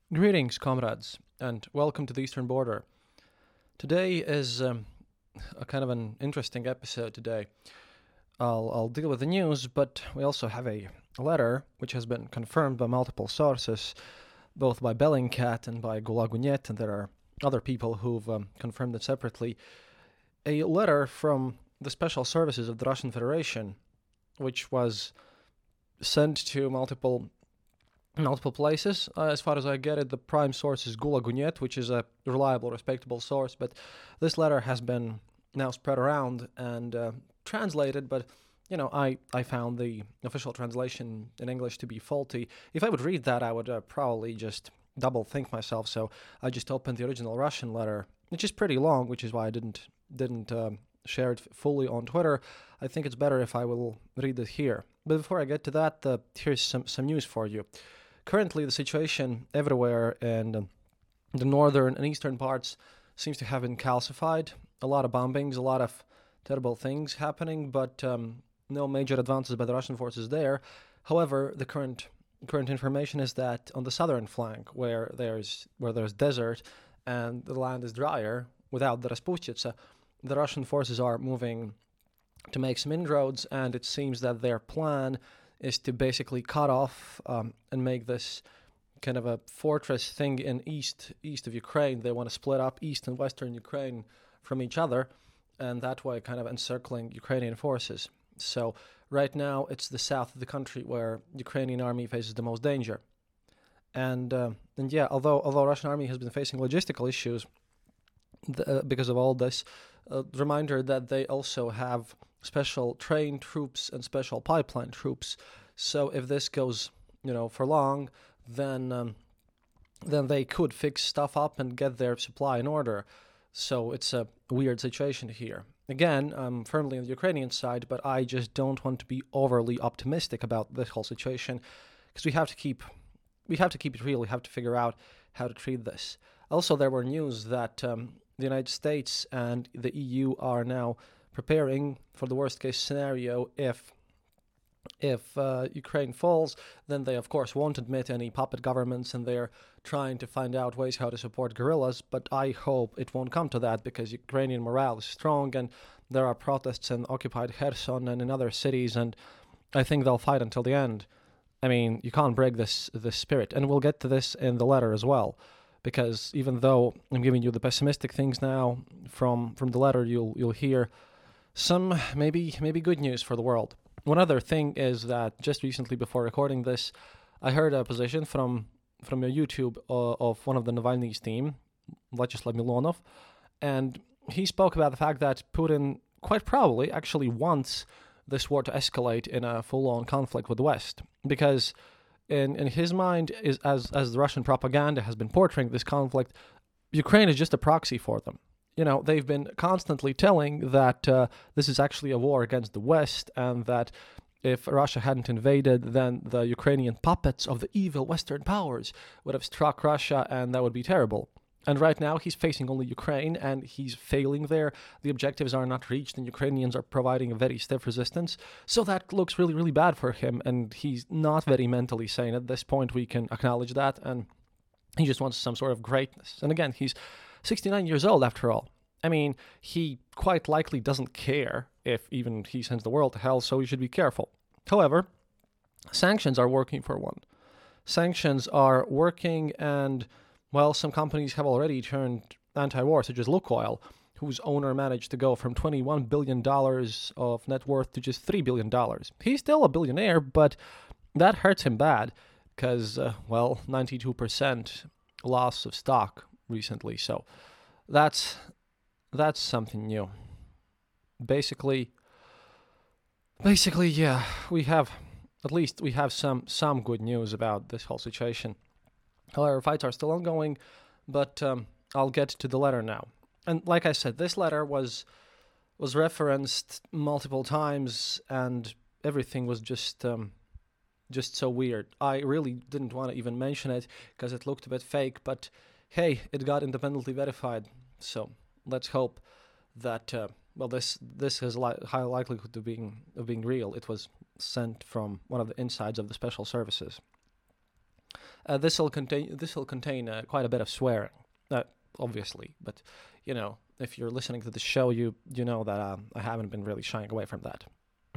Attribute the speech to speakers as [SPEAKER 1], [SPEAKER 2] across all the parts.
[SPEAKER 1] Greetings, comrades, and welcome to the Eastern Border. Today is a kind of an interesting episode today. I'll deal with the news, but we also have a letter which has been confirmed by multiple sources, both by Bellingcat and by Gulagunet, and there are other people who've confirmed it separately. A letter from the special services of the Russian Federation, which was sent to multiple places. As far as I get it, the prime source is Gulagunet, which is a reliable, respectable source. But this letter has been now spread around and translated. But I found the official translation in English to be faulty. If I would read that, I would probably just double think myself. So I just opened the original Russian letter, which is pretty long, which is why I didn't share it fully on Twitter. I think it's better if I will read it here. But before I get to that, here's some news for you. Currently, the situation everywhere in the northern and eastern parts seems to have been calcified. A lot of bombings, a lot of terrible things happening, but no major advances by the Russian forces there. However, the current information is that on the southern flank, where there's desert and the land is drier without the Rasputitsa, the Russian forces are moving to make some inroads, and it seems that their plan is to basically cut off and make this kind of a fortress thing in east of Ukraine. They want to split up east and western Ukraine from each other, and that way kind of encircling Ukrainian forces. So right now it's the south of the country where Ukrainian army faces the most danger. And although Russian army has been facing logistical issues because of all this, reminder that they also have special trained troops and special pipeline troops. So if this goes, for long, then they could fix stuff up and get their supply in order. So it's a weird situation here. Again, I'm firmly on the Ukrainian side, but I just don't want to be overly optimistic about this whole situation because we have to keep it real. We have to figure out how to treat this. Also, there were news that the United States and the EU are now preparing for the worst case scenario. If Ukraine falls, then they of course won't admit any puppet governments, and they're trying to find out ways how to support guerrillas. But I hope it won't come to that, because Ukrainian morale is strong, and there are protests in occupied Kherson and in other cities, and I think they'll fight until the end. I mean, you can't break this spirit, and we'll get to this in the letter as well. Because even though I'm giving you the pessimistic things now from the letter, you'll hear some maybe good news for the world. One other thing is that just recently, before recording this, I heard a position from a YouTube of one of the Navalny's team, Vyacheslav Milonov, and he spoke about the fact that Putin quite probably actually wants this war to escalate in a full-on conflict with the West, because in his mind, is as the Russian propaganda has been portraying this conflict, Ukraine is just a proxy for them. They've been constantly telling that this is actually a war against the West, and that if Russia hadn't invaded, then the Ukrainian puppets of the evil Western powers would have struck Russia, and that would be terrible. And right now, he's facing only Ukraine, and he's failing there. The objectives are not reached, and Ukrainians are providing a very stiff resistance. So that looks really, really bad for him, and he's not very mentally sane. At this point, we can acknowledge that, and he just wants some sort of greatness. And again, he's 69 years old, after all. I mean, he quite likely doesn't care if even he sends the world to hell, so we should be careful. However, sanctions are working for one. Sanctions are working, and well, some companies have already turned anti-war, such as Lukoil, whose owner managed to go from $21 billion of net worth to just $3 billion. He's still a billionaire, but that hurts him bad because, 92% loss of stock recently. So that's something new. Basically, yeah, we have some good news about this whole situation. However, fights are still ongoing, but I'll get to the letter now. And like I said, this letter was referenced multiple times, and everything was just so weird. I really didn't want to even mention it because it looked a bit fake, but hey, it got independently verified. So let's hope that this has high likelihood of being real. It was sent from one of the insides of the special services. This will contain quite a bit of swearing, obviously. But if you're listening to the show, you know that I haven't been really shying away from that.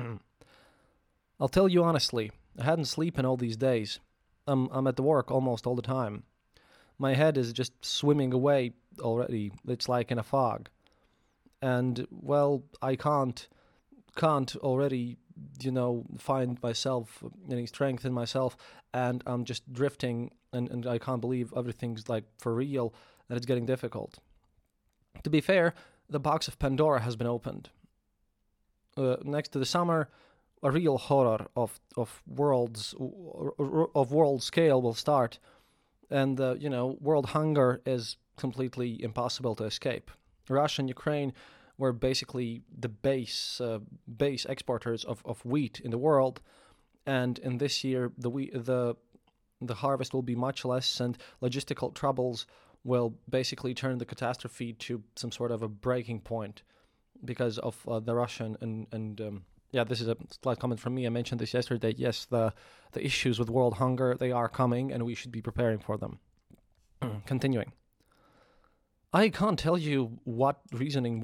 [SPEAKER 1] I'll tell you honestly, I hadn't slept in all these days. I'm at the work almost all the time. My head is just swimming away already. It's like in a fog. And, well, I can't already, find myself, any strength in myself, and I'm just drifting, and I can't believe everything's, like, for real, and it's getting difficult. To be fair, the box of Pandora has been opened. Next to the summer, a real horror of world scale will start, and world hunger is completely impossible to escape. Russia and Ukraine were basically the base exporters of wheat in the world, and in this year the harvest will be much less, and logistical troubles will basically turn the catastrophe to some sort of a breaking point because of the Russian and this is a slight comment from me. I mentioned this yesterday. Yes, the issues with world hunger, they are coming, and we should be preparing for them. Continuing. I can't tell you what reasoning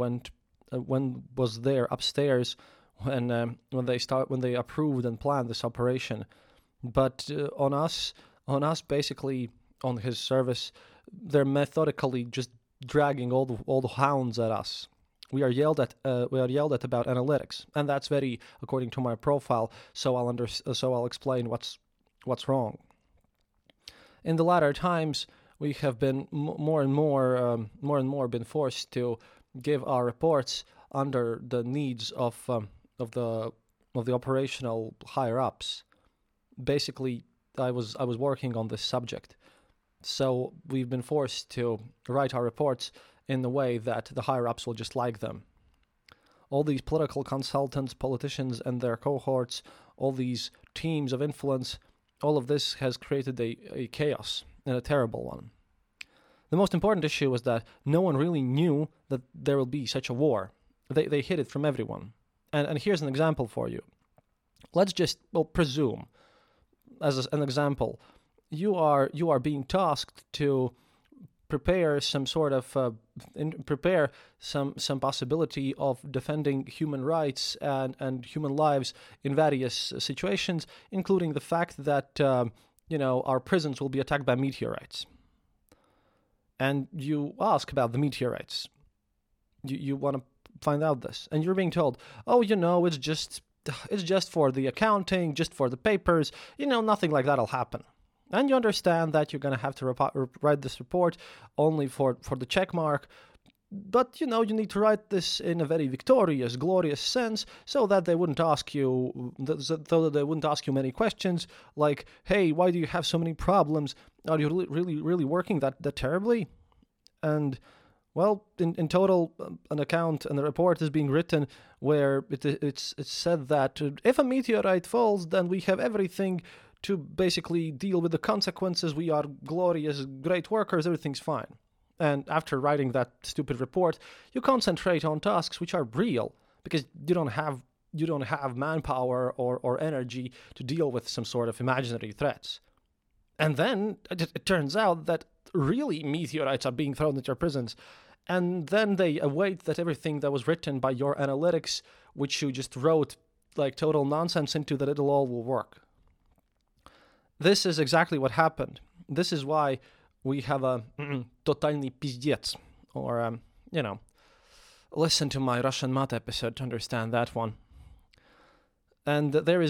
[SPEAKER 1] was there upstairs when they approved and planned this operation, but on us basically, on his service, they're methodically just dragging all the hounds at us. We are yelled at about analytics, and that's very according to my profile. So I'll explain what's wrong. In the latter times, we have been more and more been forced to give our reports under the needs of the operational higher ups. Basically, I was working on this subject, so we've been forced to write our reports in the way that the higher-ups will just like them. All these political consultants, politicians and their cohorts, all these teams of influence, all of this has created a chaos, and a terrible one. The most important issue was that no one really knew that there will be such a war. They hid it from everyone. And here's an example for you. Let's just presume, as an example, you are being tasked to prepare some sort of some possibility of defending human rights and human lives in various situations, including the fact that our prisons will be attacked by meteorites. And you ask about the meteorites. You want to find out this, and you're being told, it's just for the accounting, just for the papers, nothing like that'll happen. And you understand that you're going to have to write this report only for the check mark, but you need to write this in a very victorious, glorious sense, so that they wouldn't ask you many questions like, "Hey, why do you have so many problems? Are you really working that terribly?" And well, in total, an account and a report is being written where it's said that if a meteorite falls, then we have everything to basically deal with the consequences. We are glorious, great workers, everything's fine. And after writing that stupid report, you concentrate on tasks which are real, because you don't have manpower or energy to deal with some sort of imaginary threats. And then it turns out that really meteorites are being thrown at your prisons, and then they await that everything that was written by your analytics, which you just wrote like total nonsense into, that it'll all will work. This is exactly what happened. This is why we have a totalny pizdziec, or, listen to my Russian math episode to understand that one. And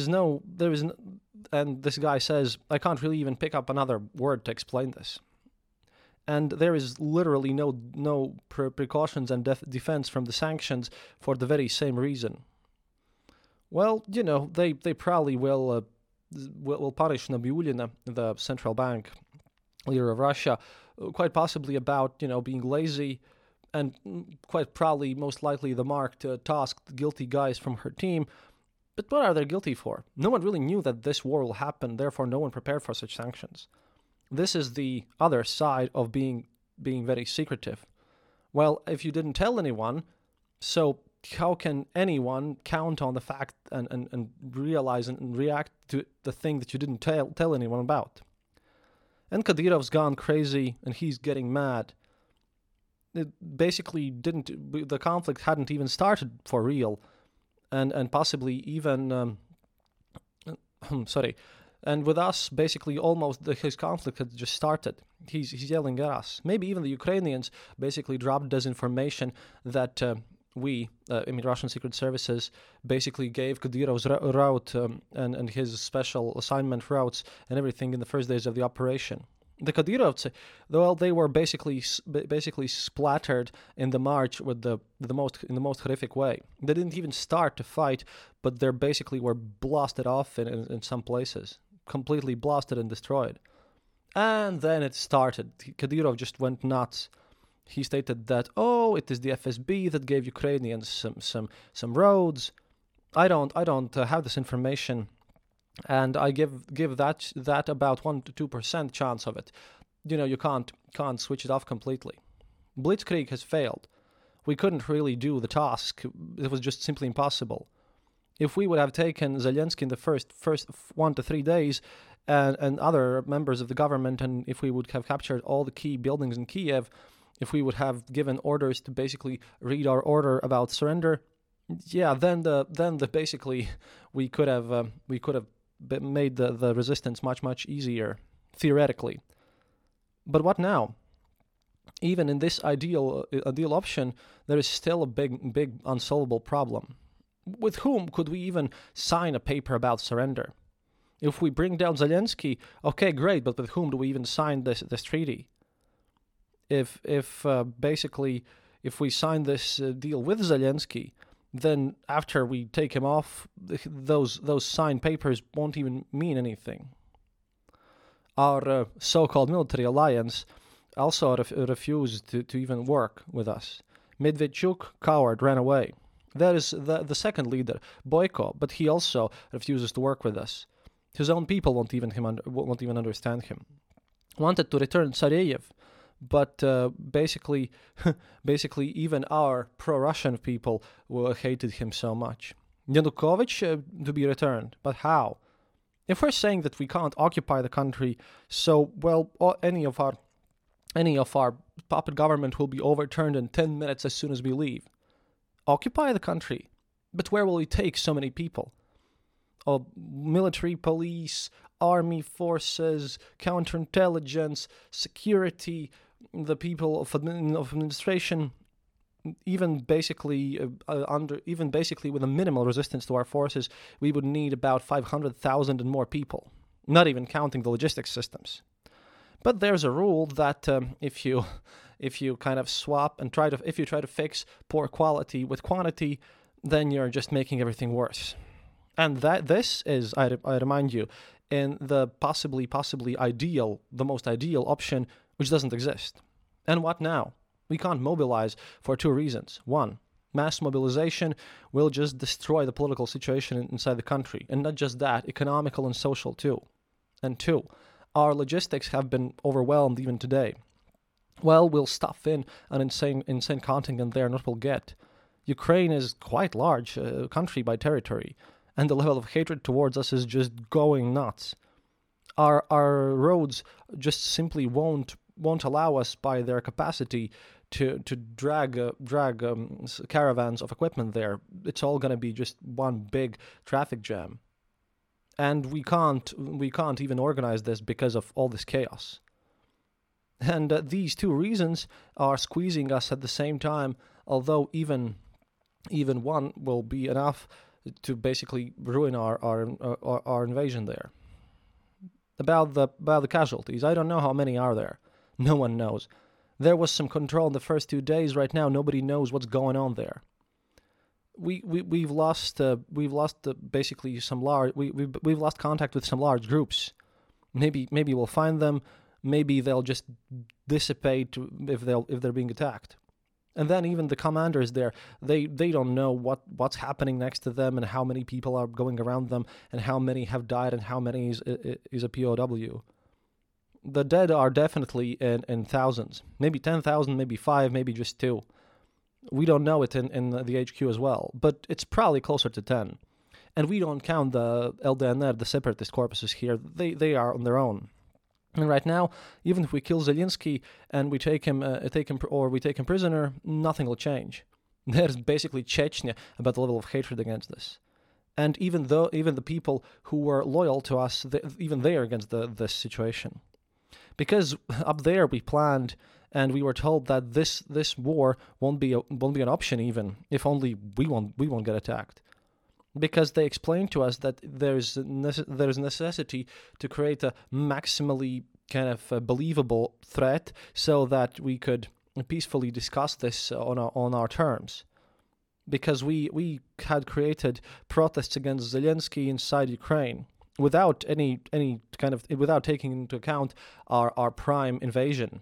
[SPEAKER 1] and this guy says, I can't really even pick up another word to explain this. And there is literally no precautions and defense from the sanctions for the very same reason. Well, they probably will punish Nabiullina, the central bank leader of Russia, quite possibly about, being lazy, and quite probably, most likely, the marked tasked guilty guys from her team. But what are they guilty for? No one really knew that this war will happen, therefore no one prepared for such sanctions. This is the other side of being very secretive. Well, if you didn't tell anyone, so how can anyone count on the fact and realize and react to the thing that you didn't tell anyone about? And Kadyrov's gone crazy, and he's getting mad. It basically the conflict hadn't even started for real, and possibly even, sorry, and with us, basically his conflict had just started. He's yelling at us. Maybe even the Ukrainians basically dropped disinformation that Russian secret services, basically gave Kadyrov's route and his special assignment routes and everything in the first days of the operation. The Kadyrovцы, well, they were basically splattered in the march with in the most horrific way. They didn't even start to fight, but they basically were blasted off in some places, completely blasted and destroyed. And then it started. Kadyrov just went nuts. He stated that, it is the FSB that gave Ukrainians some roads. I don't have this information, and I give that about 1 to 2% chance of it. You can't switch it off completely. Blitzkrieg has failed. We couldn't really do the task. It was just simply impossible. If we would have taken Zelensky in the first 1 to 3 days, and other members of the government, and if we would have captured all the key buildings in Kiev, if we would have given orders to basically read our order about surrender, then basically we could have made the resistance much easier theoretically. But what now? Even in this ideal option, there is still a big unsolvable problem. With whom could we even sign a paper about surrender? If we bring down Zelensky, okay, great, but with whom do we even sign this treaty? If we sign this deal with Zelensky, then after we take him off, those signed papers won't even mean anything. Our so-called military alliance also refused to even work with us. Medvedchuk, coward, ran away. There is the second leader, Boyko, but he also refuses to work with us. His own people won't even understand him. Wanted to return Tsareyev, but basically even our pro-Russian people hated him so much. Yanukovych to be returned, but how? If we're saying that we can't occupy the country, so any of our puppet government will be overturned in 10 minutes as soon as we leave. Occupy the country, but where will we take so many people? Military, police, army forces, counterintelligence, security, the people of administration, even basically with a minimal resistance to our forces, we would need about 500,000 and more people, not even counting the logistics systems. But there's a rule that if you kind of swap and try to fix poor quality with quantity, then you're just making everything worse. And this is, I remind you, in the possibly the most ideal option, which doesn't exist. And what now? We can't mobilize for 2 reasons. 1, mass mobilization will just destroy the political situation inside the country, and not just that, economical and social too. And 2, our logistics have been overwhelmed even today. Well, we'll stuff in an insane contingent there, and what we'll get. Ukraine is quite large country by territory, and the level of hatred towards us is just going nuts. Our roads just simply won't allow us by their capacity to drag caravans of equipment there. It's all going to be just one big traffic jam, and we can't even organize this because of all this chaos. And these 2 reasons are squeezing us at the same time. Although even one will be enough to basically ruin our invasion there. About the casualties, I don't know how many are there. No one knows. There was some control in the first 2 days. Right now, nobody knows what's going on there. We've lost basically some large. We've lost contact with some large groups. Maybe we'll find them. Maybe they'll just dissipate if they're being attacked. And then even the commanders there, they don't know what's happening next to them and how many people are going around them and how many have died and how many is a POW. The dead are definitely in thousands, maybe 10,000, maybe 5, maybe just 2. We don't know it in the HQ as well, but it's probably closer to 10. And we don't count the LDNR, the separatist corpuses here. They are on their own. And right now, even if we kill Zelensky and we take him prisoner, nothing will change. There's basically Chechnya about the level of hatred against this. And even the people who were loyal to us, even they are against this situation. Because up there we planned and we were told that this war won't be an option, even if only we won't get attacked. Because they explained to us that there's necessity to create a maximally kind of believable threat so that we could peacefully discuss this on our terms. Because we had created protests against Zelensky inside Ukraine without without taking into account our prime invasion.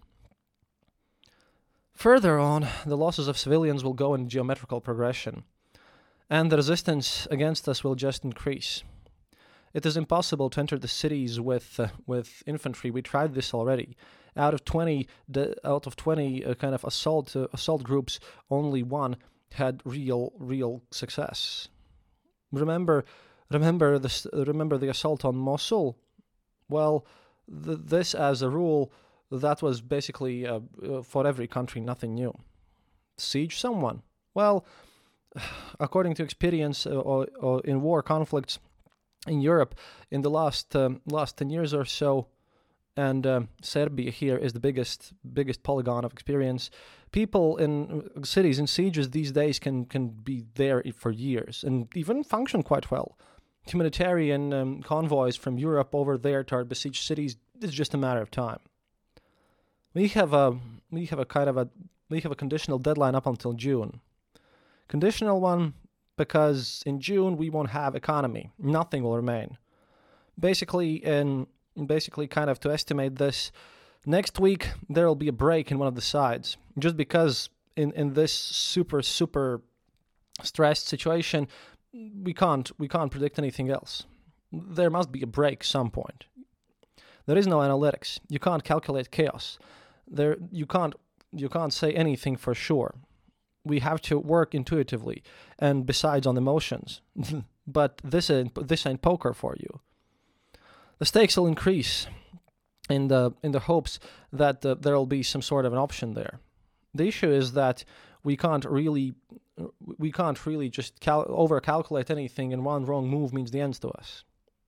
[SPEAKER 1] Further on, the losses of civilians will go in geometrical progression, and the resistance against us will just increase. It is impossible to enter the cities with infantry. We tried this already. Out of 20 kind of assault groups, only one had real success. Remember the assault on Mosul? Well, this as a rule, that was basically for every country, nothing new. Siege someone? Well, according to experience or in war conflicts in Europe in the last 10 years or so, and Serbia here is the biggest polygon of experience. People in cities in sieges these days can be there for years and even function quite well. Humanitarian convoys from Europe over there to our besieged cities is just a matter of time. We have a conditional deadline up until June. Conditional one because in June we won't have economy. Nothing will remain. Basically, kind of to estimate this, next week there will be a break in one of the sides, just because in this super stressed situation we can't predict anything else. There must be a break some point. There is no analytics. You can't calculate chaos. You can't say anything for sure. We have to work intuitively and besides on emotions. But this ain't poker for you. The stakes will increase in the hopes that there will be some sort of an option there. The issue is that we can't really just over-calculate anything, and one wrong move means the end to us.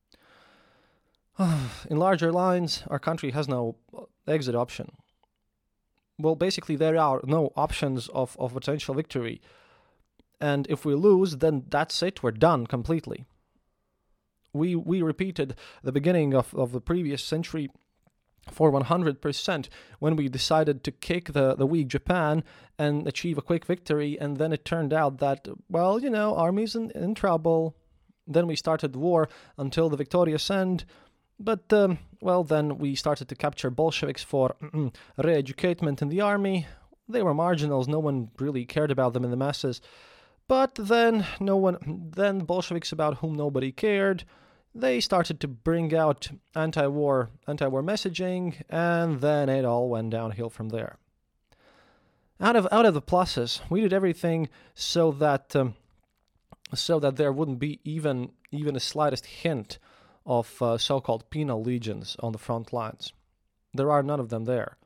[SPEAKER 1] In larger lines, our country has no exit option. Well, basically, there are no options of potential victory. And if we lose, then that's it. We're done completely. We repeated the beginning of the previous century for 100% when we decided to kick the weak Japan and achieve a quick victory. And then it turned out that, well, army's in trouble. Then we started war until the victorious end. But, then we started to capture Bolsheviks for re-educatement in the army. They were marginals. No one really cared about them in the masses. But then Bolsheviks about whom nobody cared, they started to bring out anti-war messaging, and then it all went downhill from there. Out of the pluses, we did everything so that there wouldn't be even a slightest hint of so-called penal legions on the front lines. There are none of them there.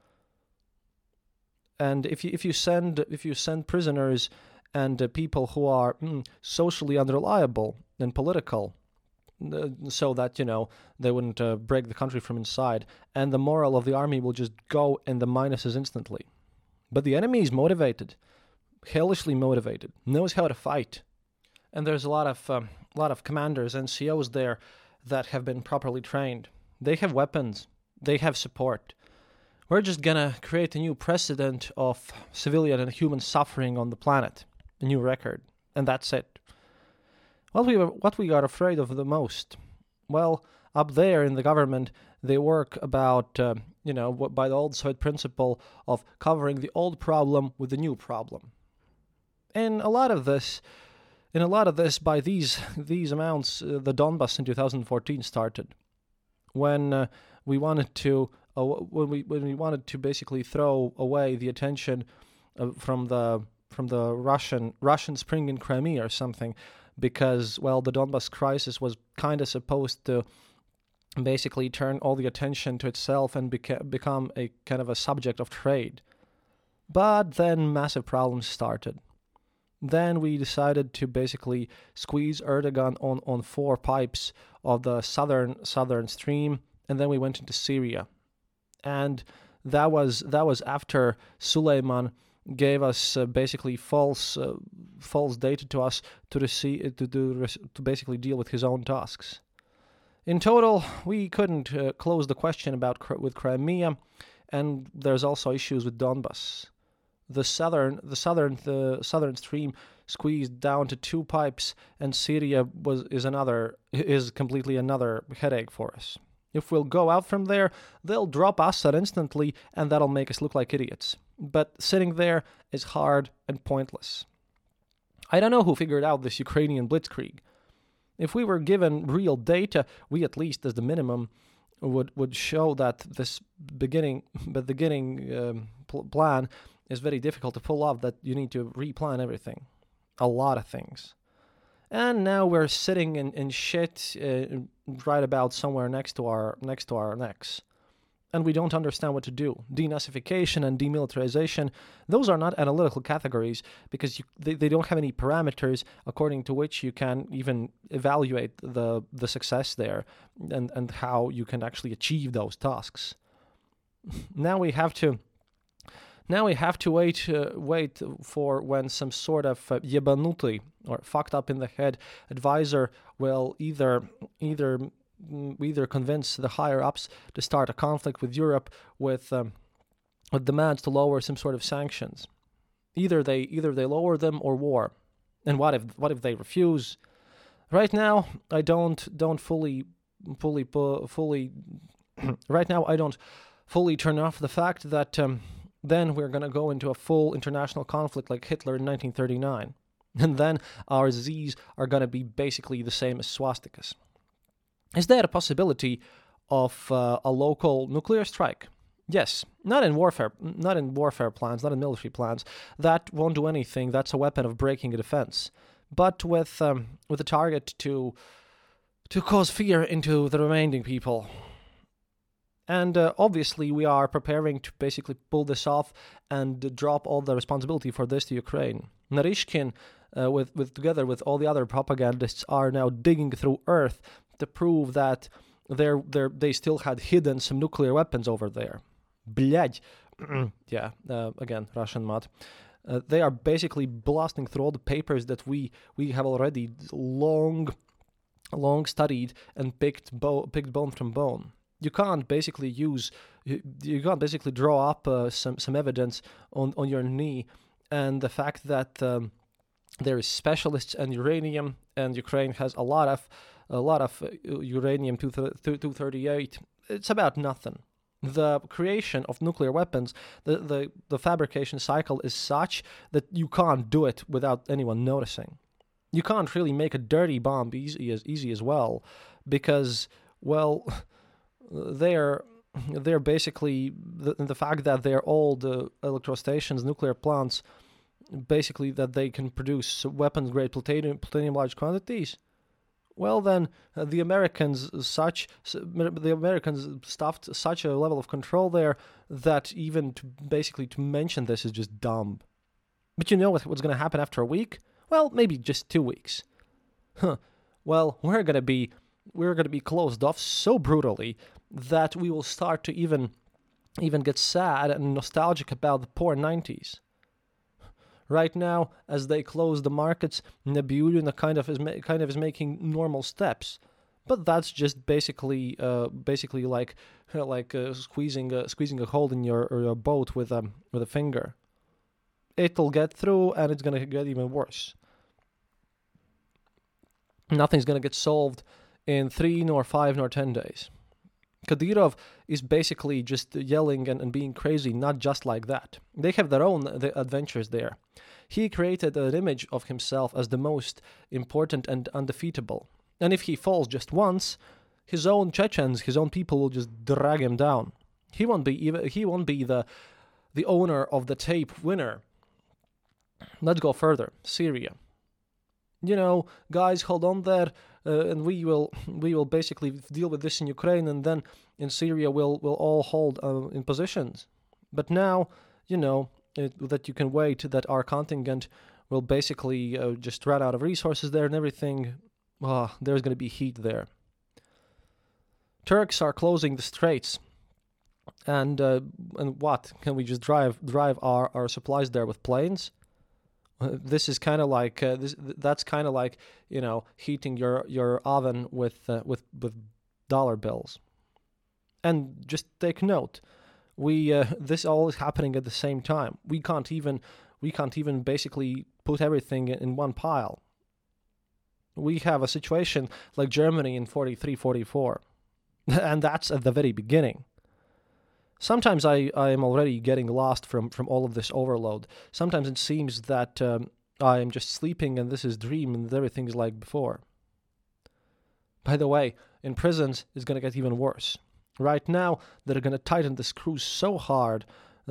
[SPEAKER 1] And if you send prisoners and people who are socially unreliable and political, so that they wouldn't break the country from inside, and the morale of the army will just go in the minuses instantly. But the enemy is motivated, hellishly motivated, knows how to fight, and there's a lot of commanders and NCOs there that have been properly trained. They have weapons. They have support. We're just gonna create a new precedent of civilian and human suffering on the planet, a new record, and that's it. What we are afraid of the most? Well, up there in the government, they work about by the old Soviet principle of covering the old problem with the new problem. In a lot of this, by these amounts, the Donbas in 2014 started, when we wanted to basically throw away the attention from the Russian Spring in Crimea or something, because the Donbas crisis was kind of supposed to basically turn all the attention to itself and become a kind of a subject of trade. But then massive problems started. Then we decided to basically squeeze Erdogan on 4 pipes of the southern stream, and then we went into Syria. And that was after Suleiman gave us basically false data to us to basically deal with his own tasks. In total, we couldn't close the question with Crimea, and there's also issues with Donbas. The southern stream squeezed down to 2 pipes, and Syria is completely another headache for us. If we'll go out from there, they'll drop Assad instantly, and that'll make us look like idiots. But sitting there is hard and pointless. I don't know who figured out this Ukrainian blitzkrieg. If we were given real data, we at least, as the minimum, would show that this beginning plan is very difficult to pull off, that you need to replan everything. A lot of things. And now we're sitting in shit right about somewhere next to our necks. And we don't understand what to do. Denazification and demilitarization, those are not analytical categories because they don't have any parameters according to which you can even evaluate the success there and how you can actually achieve those tasks. Now we have to wait for when some sort of yebanuti or fucked up in the head advisor will either convince the higher ups to start a conflict with Europe with demands to lower some sort of sanctions. Either they lower them or war. And what if they refuse? Right now, I don't fully right now I don't fully turn off the fact that then we're going to go into a full international conflict like Hitler in 1939. And then our Z's are going to be basically the same as swastikas. Is there a possibility of a local nuclear strike? Yes, not in warfare plans, not in military plans. That won't do anything. That's a weapon of breaking a defense. But with a target to cause fear into the remaining people. And obviously, we are preparing to basically pull this off and drop all the responsibility for this to Ukraine. Narishkin, together with all the other propagandists, are now digging through earth to prove that they still had hidden some nuclear weapons over there. Блядь. Yeah, again, Russian mod. They are basically blasting through all the papers that we have already long studied and picked bone from bone. You can't basically draw up some evidence on your knee, and the fact that there is specialists in uranium, and Ukraine has a lot of uranium-238. It's about nothing. The creation of nuclear weapons, the fabrication cycle is such that you can't do it without anyone noticing. You can't really make a dirty bomb easy as well, because, well, they're basically the fact that they're old electrostations, nuclear plants, basically that they can produce weapons-grade plutonium large quantities. Well, then the Americans stuffed such a level of control there that even to mention this is just dumb. But you know what's going to happen after a week? Well, maybe just 2 weeks. Well, we're going to be closed off so brutally that we will start to even get sad and nostalgic about the poor 90s. Right now, as they close the markets, Nabiullina kind of is making normal steps, but that's just basically like squeezing a hole in your boat with a finger. It'll get through, and it's gonna get even worse. Nothing's gonna get solved in 3 nor 5 nor 10 days. Kadyrov is basically just yelling and being crazy, not just like that. They have their own adventures there. He created an image of himself as the most important and undefeatable. And if he falls just once, his own Chechens, his own people will just drag him down. He won't be the owner of the tape winner. Let's go further. Syria. You know, guys, hold on there. and we will basically deal with this in Ukraine, and then in Syria we'll all hold in positions. But now, that you can wait, that our contingent will basically just run out of resources there and everything. There's going to be heat there. Turks are closing the straits, and what, can we just drive our supplies there with planes? This is kind of like that's kind of like heating your oven with dollar bills. And just take note, this all is happening at the same time. We can't even basically put everything in one pile. We have a situation like Germany in 43, 44, and that's at the very beginning. Sometimes I am already getting lost from all of this overload. Sometimes it seems that I am just sleeping and this is dream and everything is like before. By the way, in prisons it's going to get even worse. Right now they're going to tighten the screws so hard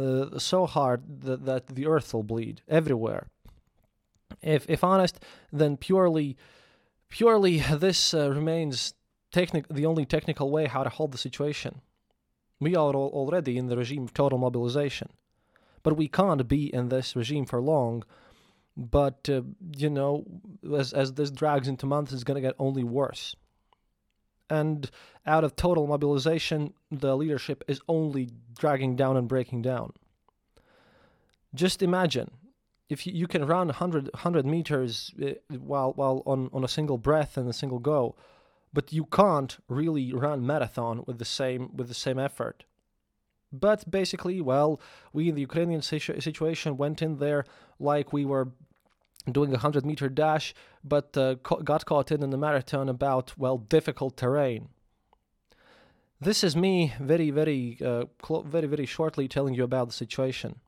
[SPEAKER 1] that the earth will bleed everywhere. If honest, then purely this remains the only technical way how to hold the situation. We are already in the regime of total mobilization, but we can't be in this regime for long. But as this drags into months, it's going to get only worse. And out of total mobilization, the leadership is only dragging down and breaking down. Just imagine if you can run 100 meters while on a single breath and a single go. But you can't really run marathon with the same effort. But basically, we in the Ukrainian situation went in there like we were doing a 100-meter dash, but got caught in the marathon about difficult terrain. This is me very, very, very shortly telling you about the situation.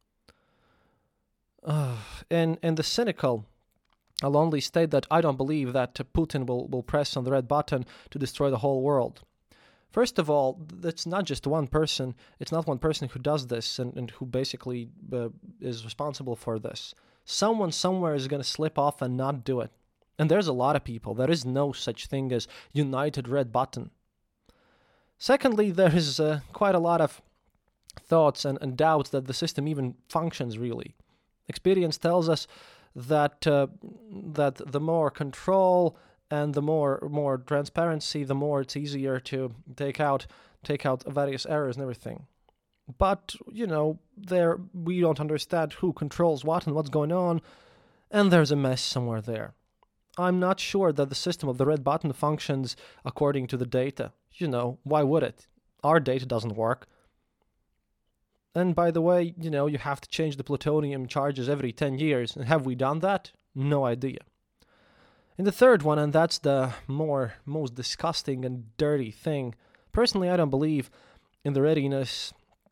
[SPEAKER 1] And the cynical, I'll only state that I don't believe that Putin will press on the red button to destroy the whole world. First of all, it's not just one person. It's not one person who does this and who basically is responsible for this. Someone somewhere is going to slip off and not do it. And there's a lot of people. There is no such thing as united red button. Secondly, there is quite a lot of thoughts and doubts that the system even functions really. Experience tells us that the more control and the more transparency, the more it's easier to take out various errors and everything. But there we don't understand who controls what and what's going on, and there's a mess somewhere there. I'm not sure that the system of the red button functions according to the data. Why would it? Our data doesn't work. And by the way, you have to change the plutonium charges every 10 years. And have we done that? No idea. And the third one, and that's the most disgusting and dirty thing. Personally, I don't believe in the readiness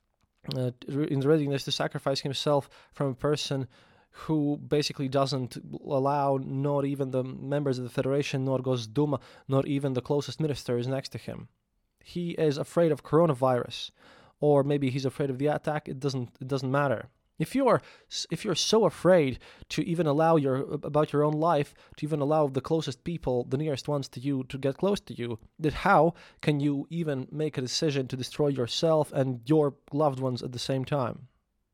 [SPEAKER 1] to sacrifice himself from a person who basically doesn't allow not even the members of the Federation, nor Gosduma, not even the closest ministers next to him. He is afraid of coronavirus. Or maybe he's afraid of the attack. It doesn't matter. If you're so afraid to even allow about your own life, to even allow the closest people, the nearest ones to you, to get close to you, then how can you even make a decision to destroy yourself and your loved ones at the same time?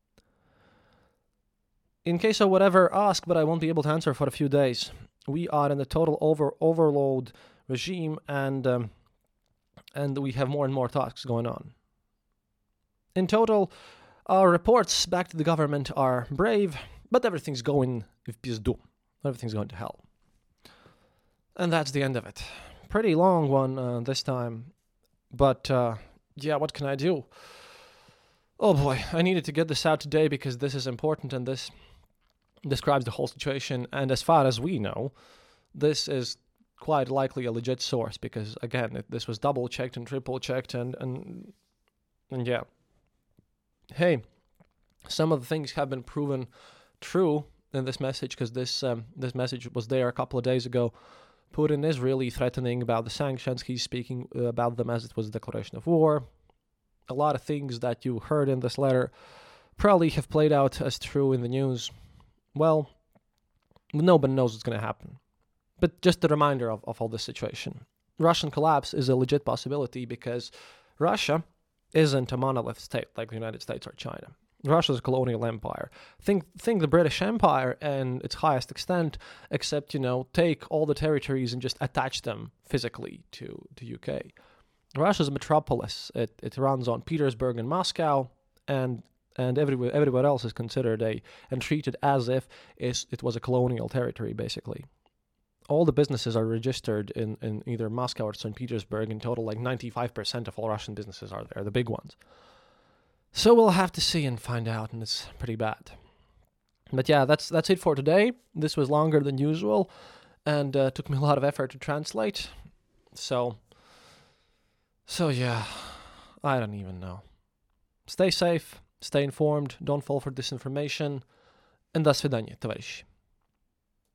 [SPEAKER 1] In case of whatever, ask, but I won't be able to answer for a few days. We are in a total overload regime, and we have more and more talks going on. In total, our reports back to the government are brave, but everything's going в пизду. Everything's going to hell. And that's the end of it. Pretty long one this time. But, what can I do? Oh boy, I needed to get this out today because this is important and this describes the whole situation. And as far as we know, this is quite likely a legit source because, again, this was double-checked and triple-checked and yeah. Hey, some of the things have been proven true in this message because this message was there a couple of days ago. Putin is really threatening about the sanctions. He's speaking about them as it was a declaration of war. A lot of things that you heard in this letter probably have played out as true in the news. Well, nobody knows what's going to happen. But just a reminder of all this situation. Russian collapse is a legit possibility because Russia isn't a monolith state like the United States or China. Russia is a colonial empire. Think the British Empire in its highest extent, except, take all the territories and just attach them physically to UK. Russia's a metropolis. It runs on Petersburg and Moscow, and everywhere else is considered and treated as if it was a colonial territory, basically. All the businesses are registered in either Moscow or St. Petersburg. In total, like 95% of all Russian businesses are there, the big ones. So we'll have to see and find out, and it's pretty bad. But yeah, that's it for today. This was longer than usual, and took me a lot of effort to translate. So yeah, I don't even know. Stay safe, stay informed, don't fall for disinformation, and до свидания, товарищи.